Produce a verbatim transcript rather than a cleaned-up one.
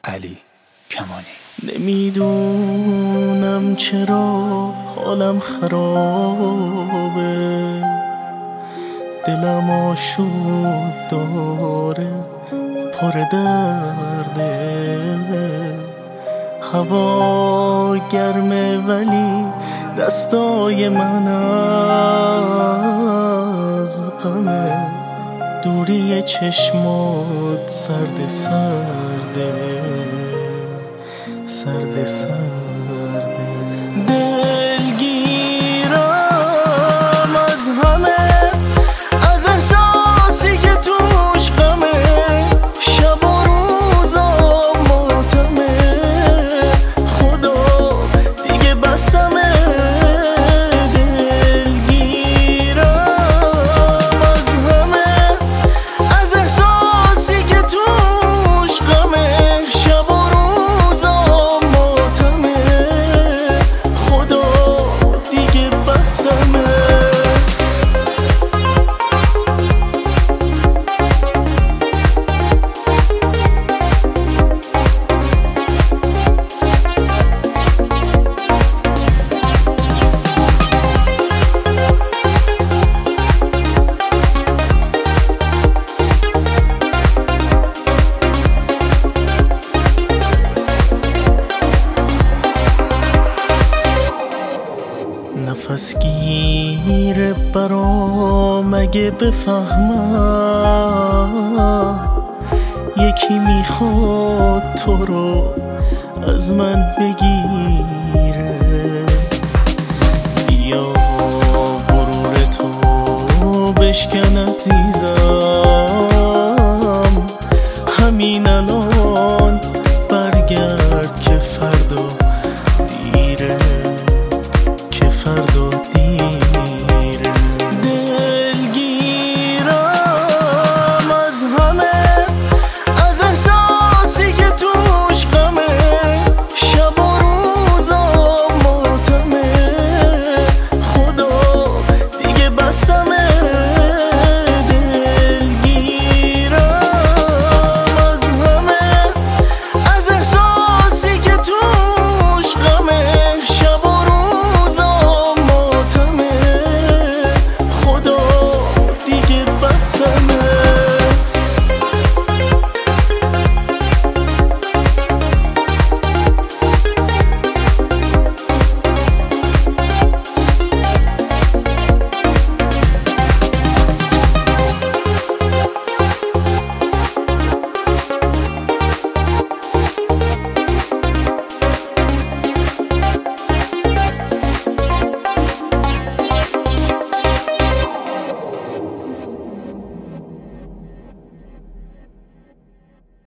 علی کمانی. نمیدونم چرا حالم خرابه، دلم آشوب داره پر درده، هوا گرمه ولی دستای من از غمه، دوری چشمات سرد سرده سرد سرده. دلگیرم از همه، از احساسی که توش غمه، شب و روزا ماتمه، خدا دیگه بسمه. دلگیرم از همه، از احساسی که توش غمه، شب و روزا ماتمه، خدا دیگه بسمه. نفس گیره برام اگه بفهمم، یکی میخواد تو رو از من بگیره. بیا غرور تو بشکن عزیزم،